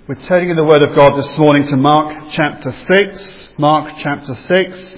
We're turning in the Word of God this morning to Mark chapter 6. Mark chapter 6.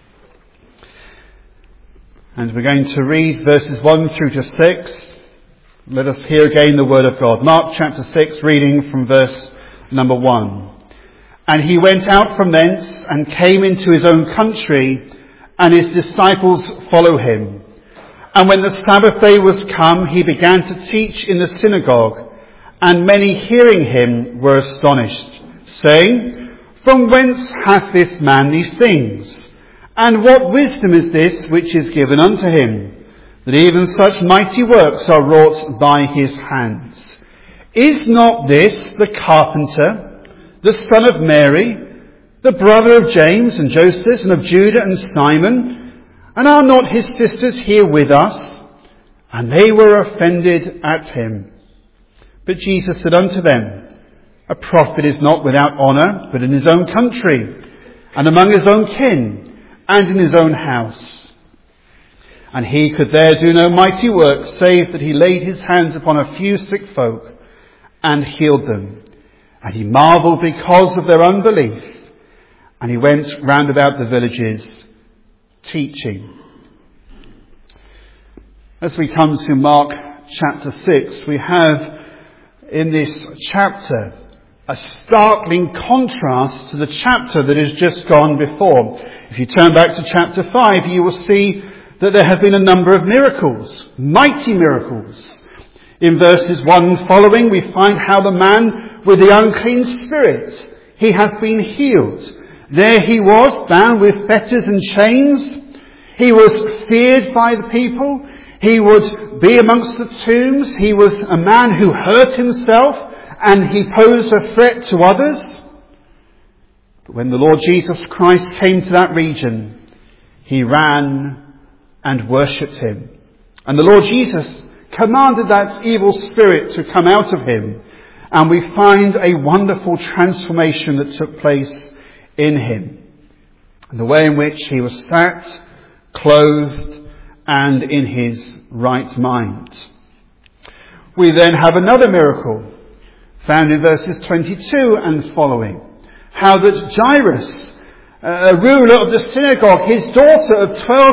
And we're going to read verses 1 through to 6. Let us hear again the Word of God. Mark chapter 6, reading from verse number 1. And he went out from thence and came into his own country, and his disciples follow him. And when the Sabbath day was come, he began to teach in the synagogue. And many hearing him were astonished, saying, From whence hath this man these things? And what wisdom is this which is given unto him, that even such mighty works are wrought by his hands? Is not this the carpenter, the son of Mary, the brother of James and Joseph and of Judah and Simon? And are not his sisters here with us? And they were offended at him. But Jesus said unto them, A prophet is not without honour, but in his own country, and among his own kin, and in his own house. And he could there do no mighty work, save that he laid his hands upon a few sick folk, and healed them. And he marvelled because of their unbelief. And he went round about the villages, teaching. As we come to Mark chapter 6, we have in this chapter a startling contrast to the chapter that has just gone before. If you turn back to chapter 5, you will see that there have been a number of miracles, mighty miracles. In verses 1 following, we find how the man with the unclean spirit, he has been healed. There he was, bound with fetters and chains. He was feared by the people. He would be amongst the tombs. He was a man who hurt himself, and he posed a threat to others. But when the Lord Jesus Christ came to that region, he ran and worshipped him. And the Lord Jesus commanded that evil spirit to come out of him. And we find a wonderful transformation that took place in him. The way in which he was sat, clothed, and in his right mind. We then have another miracle found in verses 22 and following. How that Jairus, a ruler of the synagogue, his daughter of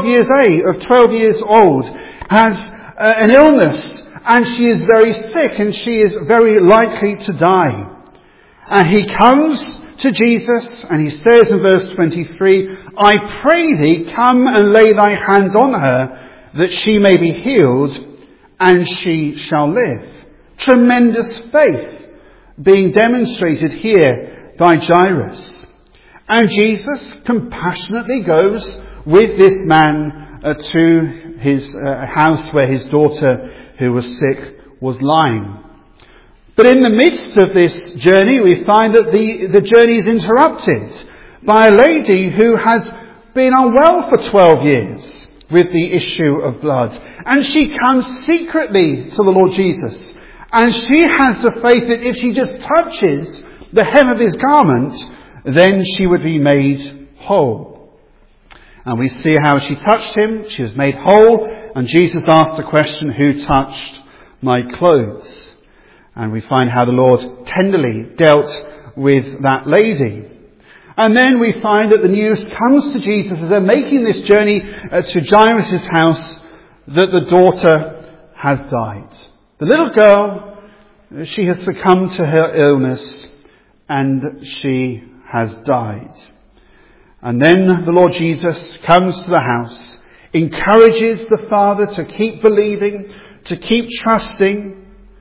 12 years old, has an illness, and she is very sick, and she is very likely to die. And he comes to Jesus, and he says in verse 23, I pray thee, come and lay thy hands on her, that she may be healed, and she shall live. Tremendous faith being demonstrated here by Jairus. And Jesus compassionately goes with this man to his house where his daughter, who was sick, was lying. But in the midst of this journey, we find that the journey is interrupted by a lady who has been unwell for 12 years with the issue of blood. And she comes secretly to the Lord Jesus. And she has the faith that if she just touches the hem of his garment, then she would be made whole. And we see how she touched him, she was made whole, and Jesus asked the question, who touched my clothes? And we find how the Lord tenderly dealt with that lady. And then we find that the news comes to Jesus as they're making this journey to Jairus' house that the daughter has died. The little girl, she has succumbed to her illness and she has died. And then the Lord Jesus comes to the house, encourages the father to keep believing, to keep trusting.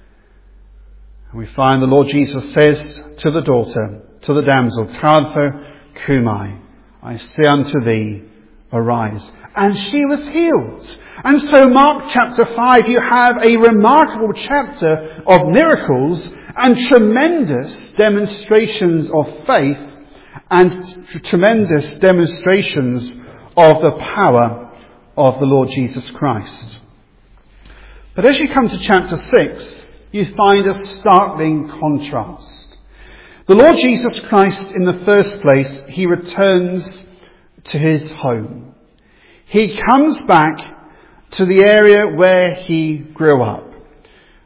And we find the Lord Jesus says to the daughter, to the damsel, Talitha cumi, I say unto thee, arise. And she was healed. And so Mark chapter 5, you have a remarkable chapter of miracles and tremendous demonstrations of faith and tremendous demonstrations of the power of the Lord Jesus Christ. But as you come to chapter 6, you find a startling contrast. The Lord Jesus Christ, in the first place, he returns to his home. He comes back to the area where he grew up.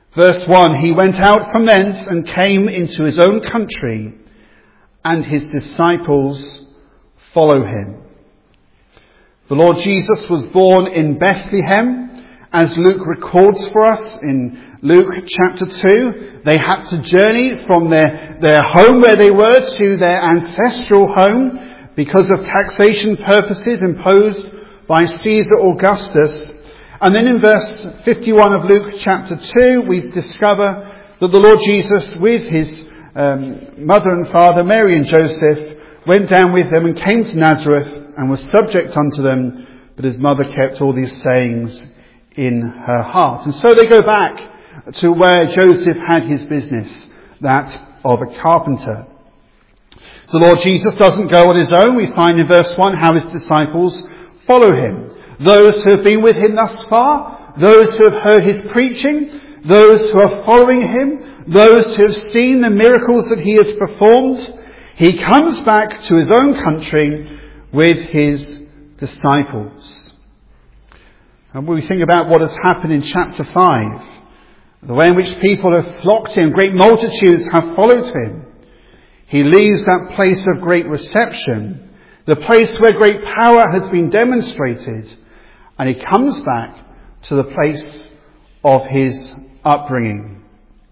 Verse 1, he went out from thence and came into his own country, and his disciples follow him. The Lord Jesus was born in Bethlehem, as Luke records for us in Luke chapter 2. They had to journey from their home where they were to their ancestral home because of taxation purposes imposed by Caesar Augustus. And then in verse 51 of Luke chapter 2, we discover that the Lord Jesus, with his mother and father, Mary and Joseph, went down with them and came to Nazareth and was subject unto them, but his mother kept all these sayings in her heart. And so they go back to where Joseph had his business, that of a carpenter. The Lord Jesus doesn't go on his own. We find in verse 1 how his disciples follow him. Those who have been with him thus far, those who have heard his preaching, those who are following him, those who have seen the miracles that he has performed. He comes back to his own country with his disciples. And when we think about what has happened in chapter 5, the way in which people have flocked to him, great multitudes have followed him, he leaves that place of great reception, the place where great power has been demonstrated, and he comes back to the place of his upbringing.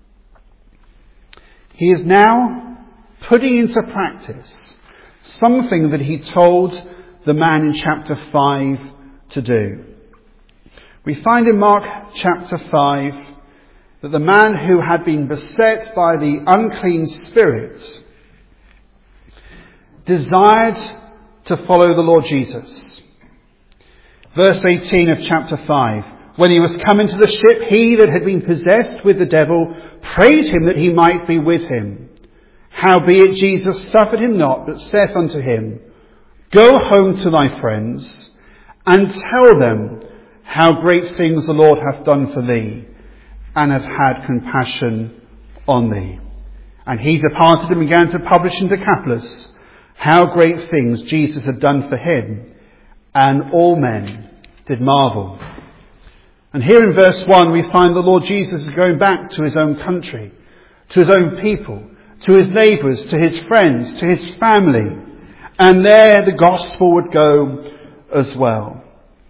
He is now putting into practice something that he told the man in chapter 5 to do. We find in Mark chapter 5 that the man who had been beset by the unclean spirit desired to follow the Lord Jesus. Verse 18 of chapter 5. When he was come into the ship, he that had been possessed with the devil prayed him that he might be with him. Howbeit Jesus suffered him not, but saith unto him, Go home to thy friends, and tell them how great things the Lord hath done for thee, and hath had compassion on thee. And he departed and began to publish in Decapolis how great things Jesus had done for him, and all men did marvel. And here in verse 1 we find the Lord Jesus is going back to his own country, to his own people, to his neighbours, to his friends, to his family. And there the gospel would go as well.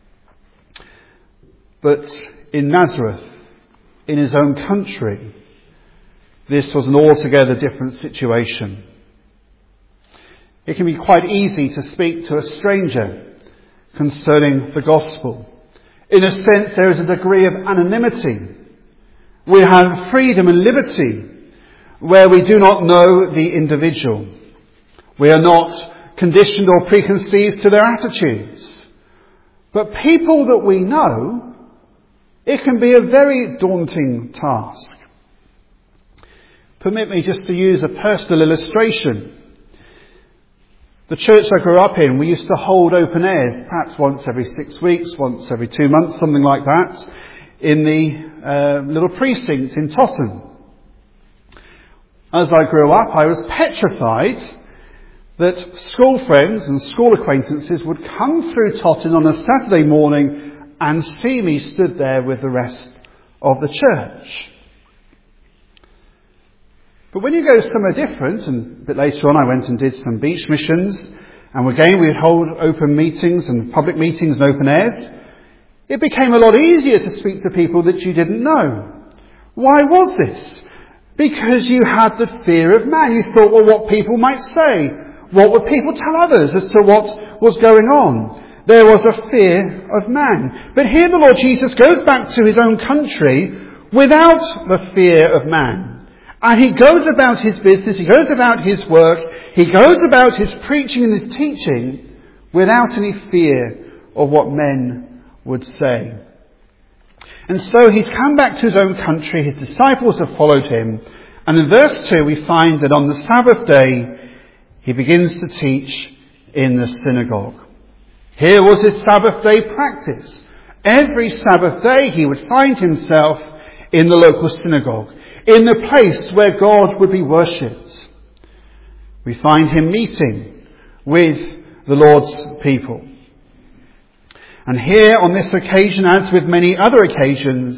But in Nazareth, in his own country, this was an altogether different situation. It can be quite easy to speak to a stranger concerning the gospel. In a sense, there is a degree of anonymity. We have freedom and liberty where we do not know the individual. We are not conditioned or preconceived to their attitudes. But people that we know, it can be a very daunting task. Permit me just to use a personal illustration. The church I grew up in, we used to hold open airs, perhaps once every 6 weeks, once every 2 months, something like that, in the little precinct in Totton. As I grew up, I was petrified that school friends and school acquaintances would come through Totton on a Saturday morning and see me stood there with the rest of the church. But when you go somewhere different, and a bit later on I went and did some beach missions, and again we'd hold open meetings and public meetings and open airs, it became a lot easier to speak to people that you didn't know. Why was this? Because you had the fear of man. You thought, well, what people might say. What would people tell others as to what was going on? There was a fear of man. But here the Lord Jesus goes back to his own country without the fear of man. And he goes about his business, he goes about his work, he goes about his preaching and his teaching without any fear of what men would say. And so he's come back to his own country, his disciples have followed him, and in verse 2 we find that on the Sabbath day he begins to teach in the synagogue. Here was his Sabbath day practice. Every Sabbath day he would find himself in the local synagogue, in the place where God would be worshipped. We find him meeting with the Lord's people. And here on this occasion, as with many other occasions,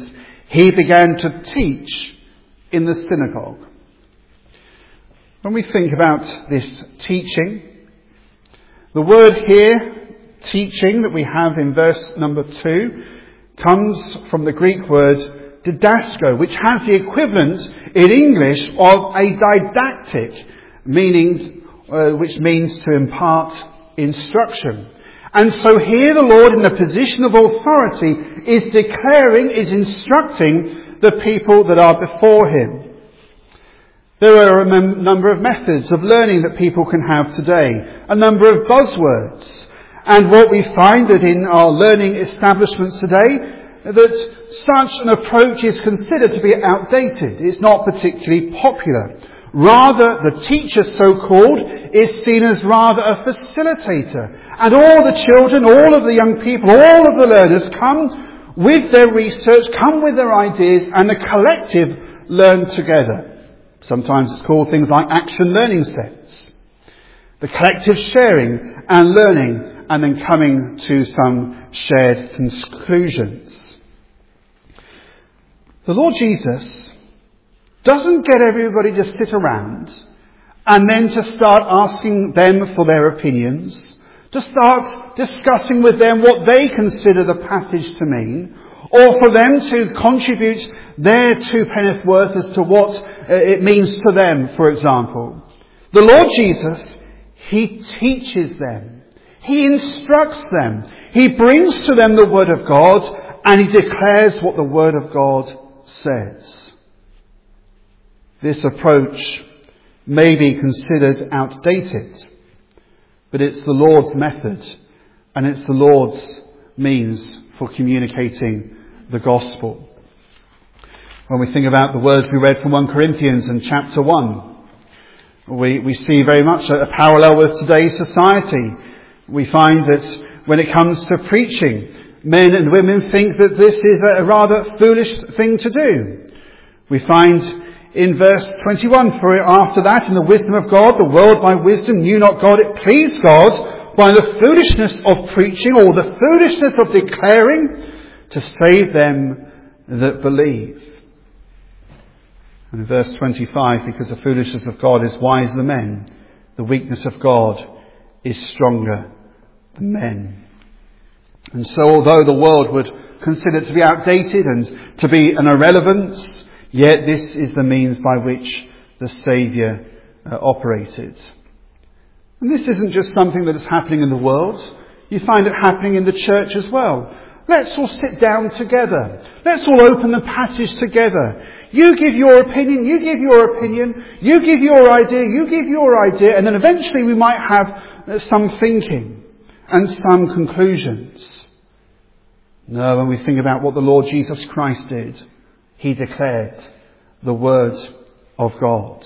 he began to teach in the synagogue. When we think about this teaching, the word here, teaching, that we have in verse number 2, comes from the Greek word didasko, which has the equivalent in English of a didactic, which means to impart instruction. And so here the Lord, in the position of authority, is instructing the people that are before him. There are a number of methods of learning that people can have today, a number of buzzwords. And what we find that in our learning establishments today, that such an approach is considered to be outdated. It's not particularly popular. Rather, the teacher, so-called, is seen as rather a facilitator. And all the children, all of the young people, all of the learners come with their research, come with their ideas, and the collective learn together. Sometimes it's called things like action learning sets. The collective sharing and learning, and then coming to some shared conclusions. The Lord Jesus doesn't get everybody to sit around and then to start asking them for their opinions, to start discussing with them what they consider the passage to mean, or for them to contribute their twopenneth worth as to what it means to them, for example. The Lord Jesus, he teaches them. He instructs them. He brings to them the Word of God, and he declares what the Word of God says. This approach may be considered outdated, but it's the Lord's method, and it's the Lord's means for communicating the gospel. When we think about the words we read from 1 Corinthians in chapter 1, we see very much a parallel with today's society. We find that when it comes to preaching, men and women think that this is a rather foolish thing to do. We find in verse 21, for after that, in the wisdom of God, the world by wisdom knew not God, it pleased God by the foolishness of preaching, or the foolishness of declaring, to save them that believe. And in verse 25, because the foolishness of God is wiser than men, the weakness of God is stronger than men. And so although the world would consider it to be outdated and to be an irrelevance, yet this is the means by which the Saviour operated. And this isn't just something that is happening in the world. You find it happening in the church as well. Let's all sit down together. Let's all open the passage together. You give your opinion, you give your opinion, you give your idea, you give your idea, and then eventually we might have some thinking and some conclusions. No, when we think about what the Lord Jesus Christ did, he declared the Word of God.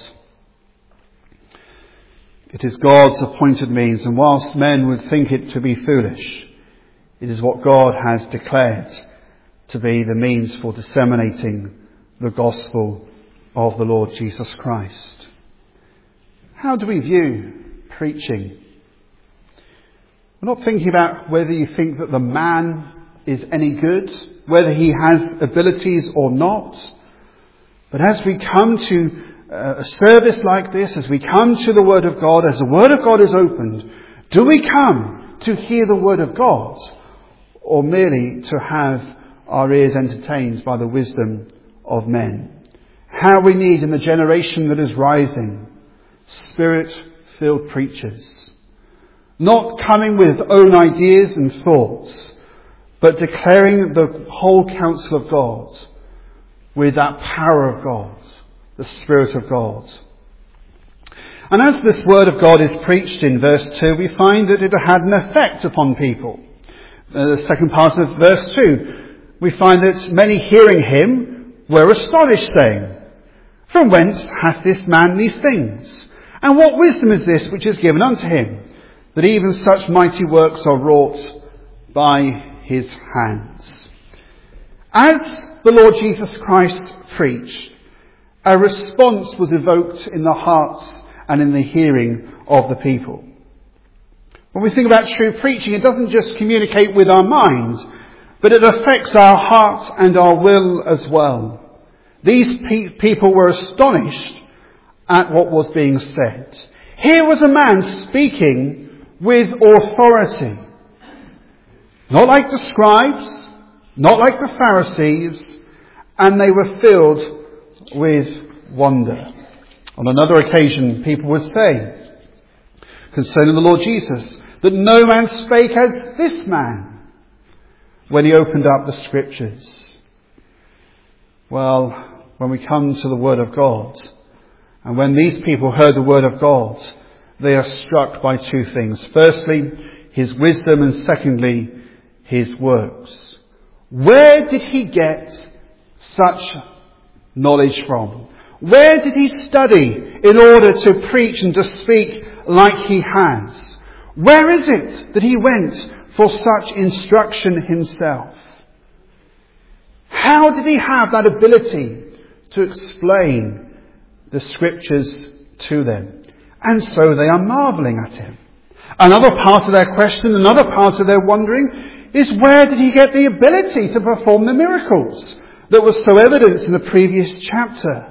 It is God's appointed means, and whilst men would think it to be foolish, it is what God has declared to be the means for disseminating the gospel of the Lord Jesus Christ. How do we view preaching? We're not thinking about whether you think that the man is any good, whether he has abilities or not. But as we come to a service like this, as we come to the Word of God, as the Word of God is opened, do we come to hear the Word of God, or merely to have our ears entertained by the wisdom of men? How we need in the generation that is rising Spirit-filled preachers, not coming with own ideas and thoughts, but declaring the whole counsel of God with that power of God, the Spirit of God. And as this Word of God is preached in verse 2, we find that it had an effect upon people. The second part of verse 2, we find that many hearing him were astonished, saying, "From whence hath this man these things? And what wisdom is this which is given unto him, that even such mighty works are wrought by his hands?" As the Lord Jesus Christ preached, a response was evoked in the hearts and in the hearing of the people. When we think about true preaching, it doesn't just communicate with our minds, but it affects our heart and our will as well. These people were astonished at what was being said. Here was a man speaking with authority. Not like the scribes, not like the Pharisees, and they were filled with wonder. On another occasion, people would say concerning the Lord Jesus that no man spake as this man when he opened up the Scriptures. Well, when we come to the Word of God, and when these people heard the Word of God, they are struck by two things. Firstly, his wisdom, and secondly, his works. Where did he get such knowledge from? Where did he study in order to preach and to speak like he has? Where is it that he went for such instruction himself? How did he have that ability to explain the Scriptures to them? And so they are marvelling at him. Another part of their question, another part of their wondering is, where did he get the ability to perform the miracles that were so evident in the previous chapter?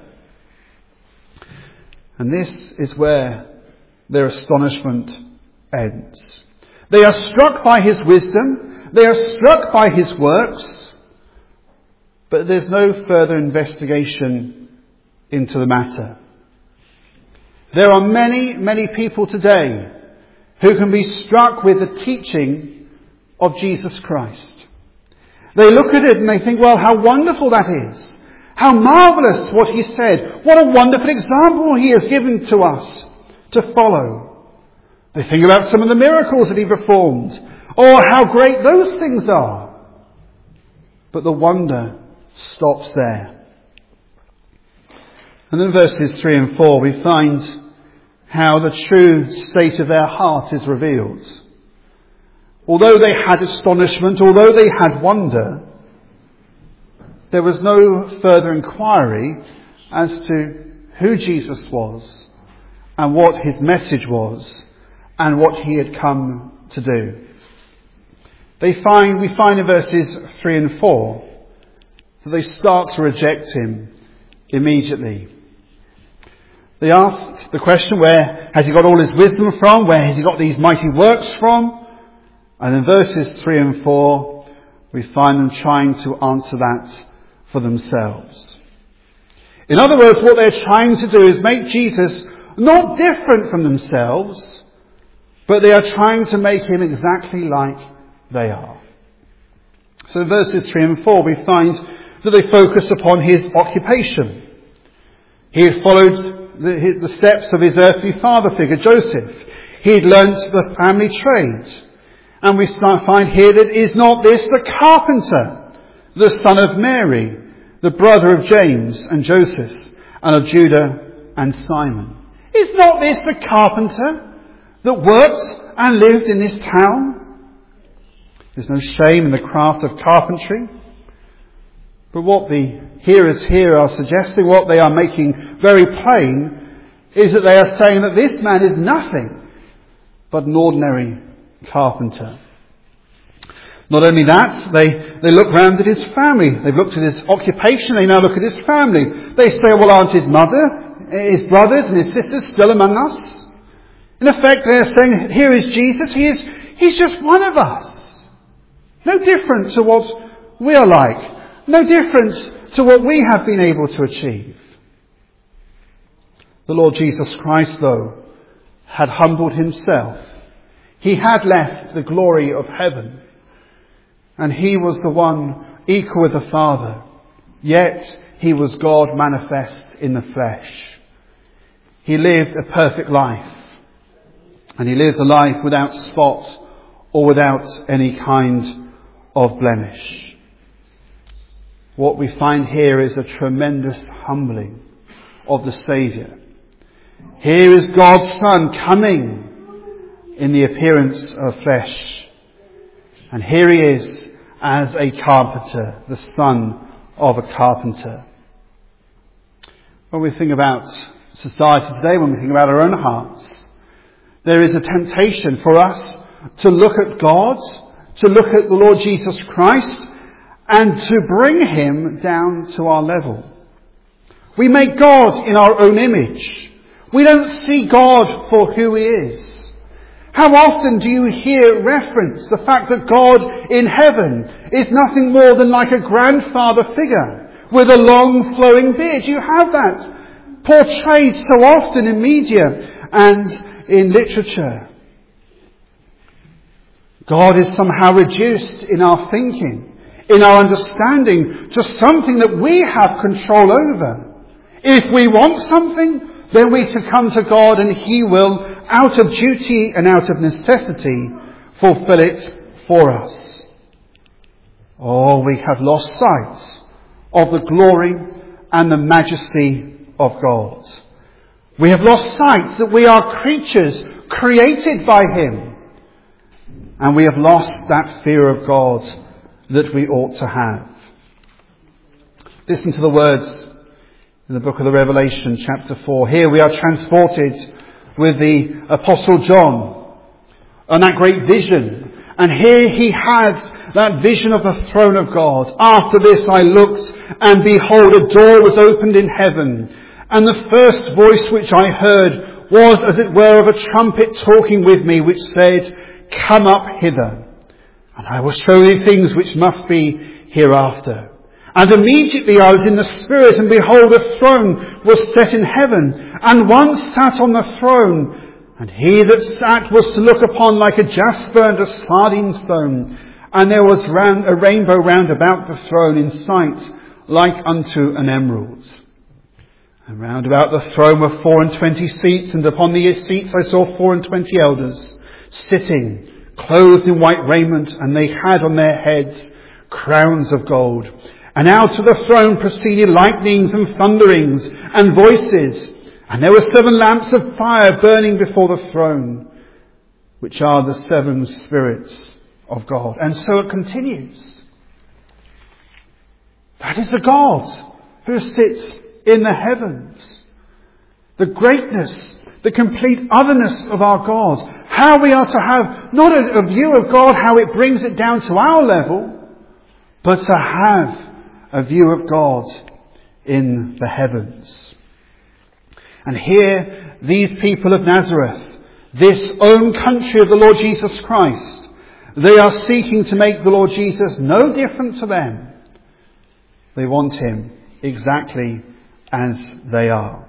And this is where their astonishment ends. They are struck by his wisdom, they are struck by his works, but there's no further investigation into the matter. There are many, many people today who can be struck with the teaching of Jesus Christ. They look at it and they think, well, how wonderful that is. How marvellous what he said. What a wonderful example he has given to us to follow. They think about some of the miracles that he performed. Oh, how great those things are. But the wonder stops there. And in verses 3 and 4 we find how the true state of their heart is revealed. Although they had astonishment, although they had wonder, there was no further inquiry as to who Jesus was and what his message was and what he had come to do. We find in verses 3 and 4 that they start to reject him immediately. They asked the question, where has he got all his wisdom from? Where has he got these mighty works from? And in verses 3 and 4, we find them trying to answer that for themselves. In other words, what they're trying to do is make Jesus not different from themselves, but they are trying to make him exactly like they are. So in verses 3 and 4, we find that they focus upon his occupation. He had followed the steps of his earthly father figure, Joseph. He had learnt the family trade. And we find here that is not this the carpenter, the son of Mary, the brother of James and Joseph, and of Judah and Simon? Is not this the carpenter that worked and lived in this town? There's no shame in the craft of carpentry. But what the hearers here are suggesting, what they are making very plain, is that they are saying that this man is nothing but an ordinary carpenter. Not only that, they look round at his family. They've looked at his occupation, they now look at his family. They say, well, aren't his mother, his brothers and his sisters still among us? In effect, they're saying, here is Jesus, he's just one of us. No different to what we are like. No different to what we have been able to achieve. The Lord Jesus Christ, though, had humbled himself. He had left the glory of heaven. And he was the one equal with the Father. Yet he was God manifest in the flesh. He lived a perfect life. And he lived a life without spot or without any kind of blemish. What we find here is a tremendous humbling of the Saviour. Here is God's Son coming in the appearance of flesh. And here he is as a carpenter, the son of a carpenter. When we think about society today, when we think about our own hearts, there is a temptation for us to look at God, to look at the Lord Jesus Christ, and to bring him down to our level. We make God in our own image. We don't see God for who he is. How often do you hear reference the fact that God in heaven is nothing more than like a grandfather figure with a long flowing beard? You have that portrayed so often in media and in literature. God is somehow reduced in our thinking, in our understanding, to something that we have control over. If we want something, then we can come to God and he will, out of duty and out of necessity, fulfill it for us. Oh, we have lost sight of the glory and the majesty of God. We have lost sight that we are creatures created by him. And we have lost that fear of God that we ought to have. Listen to the words in the book of the Revelation, chapter 4. Here we are transported with the Apostle John on that great vision. And here he has that vision of the throne of God. After this I looked, and behold, a door was opened in heaven. And the first voice which I heard was as it were of a trumpet talking with me, which said, "Come up hither, and I will show thee things which must be hereafter." And immediately I was in the Spirit, and behold, a throne was set in heaven, and one sat on the throne, and he that sat was to look upon like a jasper and a sardine stone, and there was a rainbow round about the throne in sight, like unto an emerald. And round about the throne were 24 seats, and upon the seats I saw 24 elders, sitting, clothed in white raiment, and they had on their heads crowns of gold. And out of the throne proceeded lightnings and thunderings and voices. And there were 7 lamps of fire burning before the throne, which are the 7 spirits of God. And so it continues. That is the God who sits in the heavens. The greatness, the complete otherness of our God. How we are to have not a view of God, how it brings it down to our level, but to have a view of God in the heavens. And here, these people of Nazareth, this own country of the Lord Jesus Christ, they are seeking to make the Lord Jesus no different to them. They want him exactly as they are.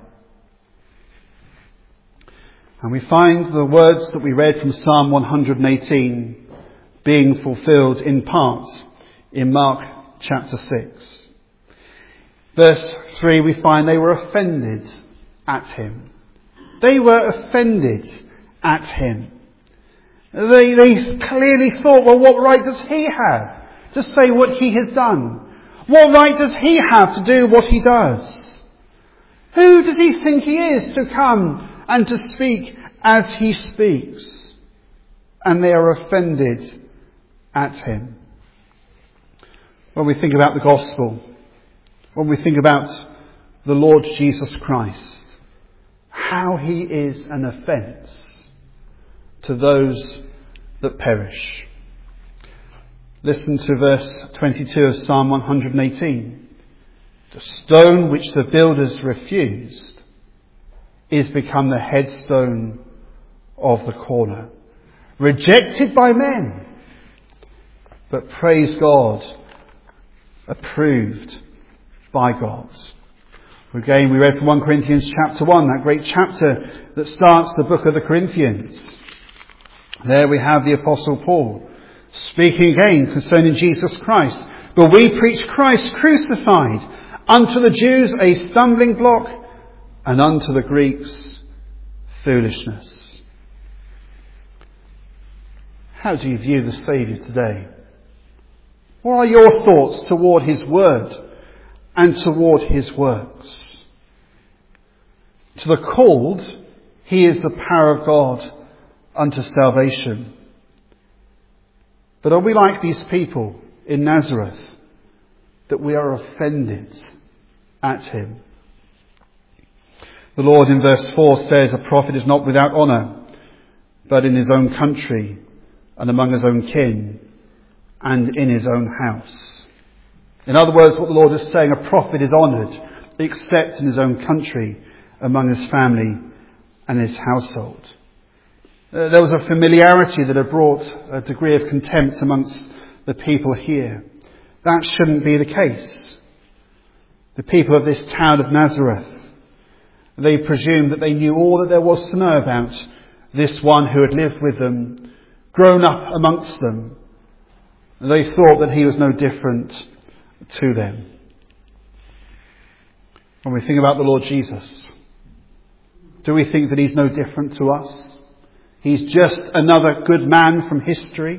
And we find the words that we read from Psalm 118 being fulfilled in part in Mark chapter 6. Verse 3, we find they were offended at him. They were offended at him. They clearly thought, well, what right does he have to say what he has done? What right does he have to do what he does? Who does he think he is to come and to speak as he speaks? And they are offended at him. When we think about the gospel, when we think about the Lord Jesus Christ, how he is an offence to those that perish. Listen to verse 22 of Psalm 118. The stone which the builders refused is become the headstone of the corner. Rejected by men, but praise God, approved by God. Again, we read from 1 Corinthians chapter 1, that great chapter that starts the book of the Corinthians. There we have the Apostle Paul speaking again concerning Jesus Christ. But we preach Christ crucified, unto the Jews a stumbling block, and unto the Greeks foolishness. How do you view the Saviour today? What are your thoughts toward his word and toward his works? To the called, he is the power of God unto salvation. But are we like these people in Nazareth, that we are offended at him? The Lord in verse 4 says, a prophet is not without honour, but in his own country and among his own kin and in his own house. In other words, what the Lord is saying, a prophet is honoured, except in his own country, among his family and his household. There was a familiarity that had brought a degree of contempt amongst the people here. That shouldn't be the case. The people of this town of Nazareth, they presumed that they knew all that there was to know about this one who had lived with them, grown up amongst them. They thought that he was no different to them. When we think about the Lord Jesus, do we think that he's no different to us? He's just another good man from history?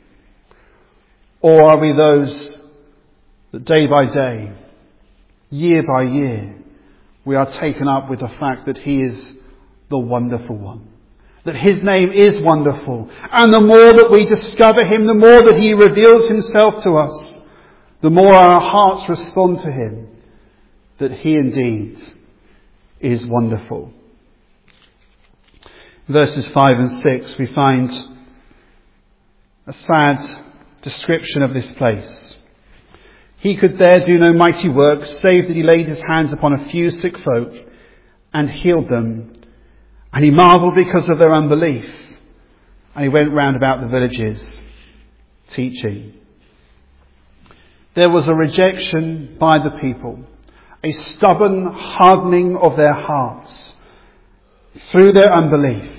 Or are we those that day by day, year by year, we are taken up with the fact that he is the wonderful one, that his name is wonderful, and the more that we discover him, the more that he reveals himself to us, the more our hearts respond to him, that he indeed is wonderful. In verses 5 and 6 we find a sad description of this place. He could there do no mighty work, save that he laid his hands upon a few sick folk and healed them. And he marvelled because of their unbelief. And he went round about the villages, teaching. There was a rejection by the people, a stubborn hardening of their hearts through their unbelief,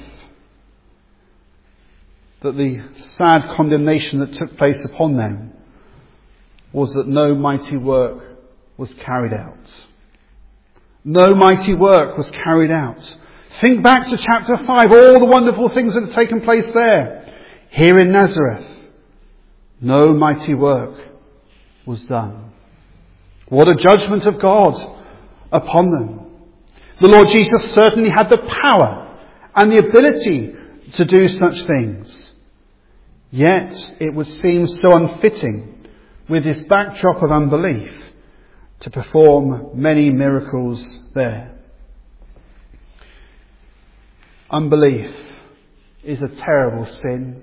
that the sad condemnation that took place upon them was that no mighty work was carried out. No mighty work was carried out. Think back to chapter 5, all the wonderful things that had taken place there. Here in Nazareth, no mighty work was done. What a judgment of God upon them. The Lord Jesus certainly had the power and the ability to do such things. Yet it would seem so unfitting with this backdrop of unbelief to perform many miracles there. Unbelief is a terrible sin.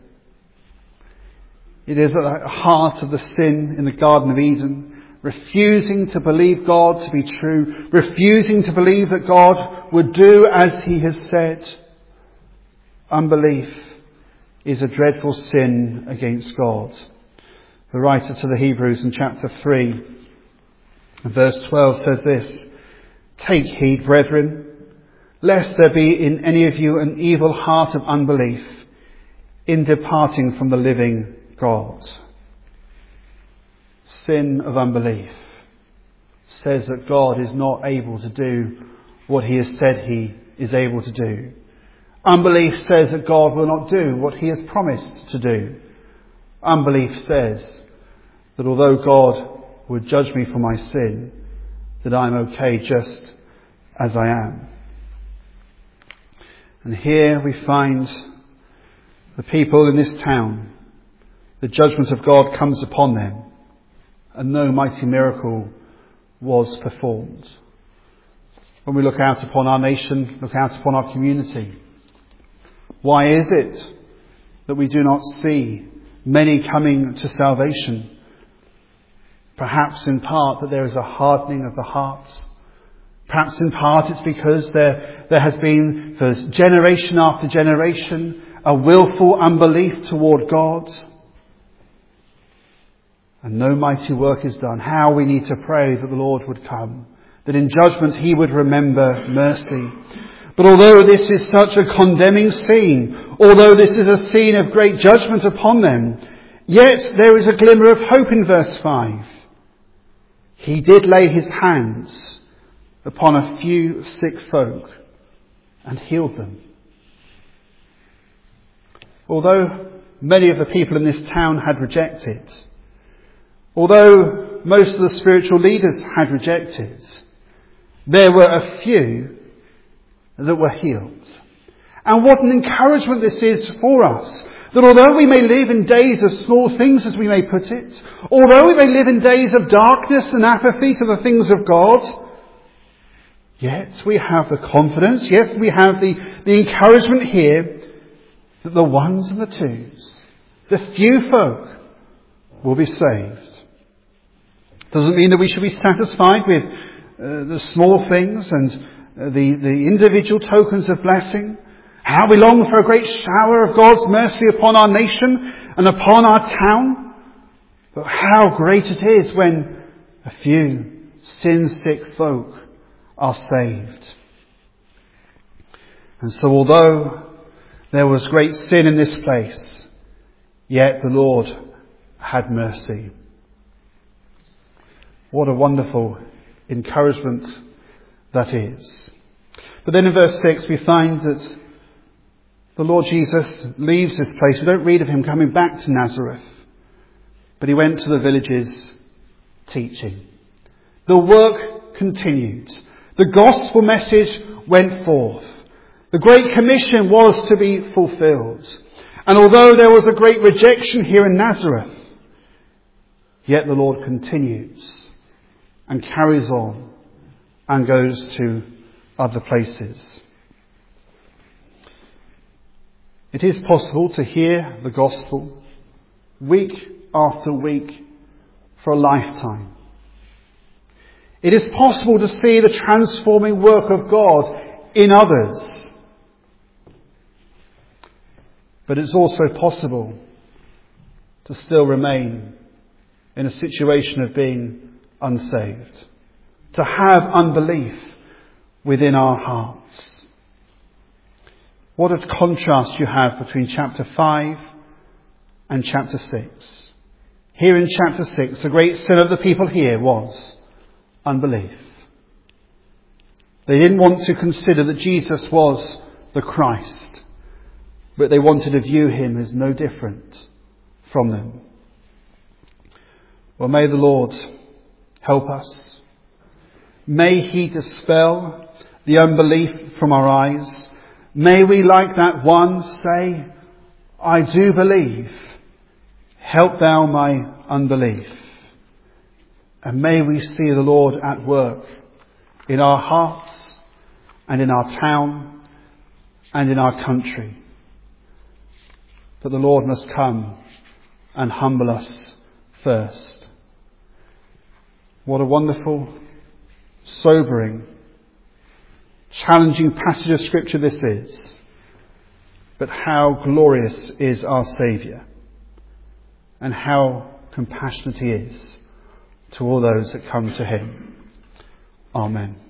It is at the heart of the sin in the Garden of Eden, refusing to believe God to be true, refusing to believe that God would do as he has said. Unbelief is a dreadful sin against God. The writer to the Hebrews in chapter 3, verse 12 says this: "Take heed, brethren, lest there be in any of you an evil heart of unbelief in departing from the living God." Sin of unbelief says that God is not able to do what he has said he is able to do. Unbelief says that God will not do what he has promised to do. Unbelief says that although God would judge me for my sin, that I'm okay just as I am. And here we find the people in this town, the judgment of God comes upon them, and no mighty miracle was performed. When we look out upon our nation, look out upon our community, why is it that we do not see many coming to salvation? Perhaps in part that there is a hardening of the hearts. Perhaps in part it's because there has been for generation after generation a willful unbelief toward God. And no mighty work is done. How we need to pray that the Lord would come, that in judgment he would remember mercy. But although this is such a condemning scene, although this is a scene of great judgment upon them, yet there is a glimmer of hope in verse 5. He did lay his hands upon a few sick folk and healed them. Although many of the people in this town had rejected, although most of the spiritual leaders had rejected, there were a few that were healed. And what an encouragement this is for us. That although we may live in days of small things, as we may put it, although we may live in days of darkness and apathy to the things of God, yet we have the confidence, yet we have the encouragement here that the ones and the twos, the few folk, will be saved. Doesn't mean that we should be satisfied with the small things and the individual tokens of blessing. How we long for a great shower of God's mercy upon our nation and upon our town. But how great it is when a few sin-sick folk are saved. And so although there was great sin in this place, yet the Lord had mercy. What a wonderful encouragement that is. But then in verse 6 we find that the Lord Jesus leaves this place. We don't read of him coming back to Nazareth, but he went to the villages teaching. The work continued. The gospel message went forth. The Great Commission was to be fulfilled. And although there was a great rejection here in Nazareth, yet the Lord continues and carries on and goes to other places. It is possible to hear the gospel week after week for a lifetime. It is possible to see the transforming work of God in others. But it's also possible to still remain in a situation of being unsaved, to have unbelief within our hearts. What a contrast you have between chapter 5 and chapter 6. Here in chapter 6, the great sin of the people here was unbelief. They didn't want to consider that Jesus was the Christ, but they wanted to view him as no different from them. Well, may the Lord help us. May he dispel the unbelief from our eyes. May we, like that one, say, I do believe. Help thou my unbelief. And may we see the Lord at work in our hearts and in our town and in our country. But the Lord must come and humble us first. What a wonderful, sobering, challenging passage of Scripture this is. But how glorious is our Saviour, and how compassionate he is to all those that come to him. Amen.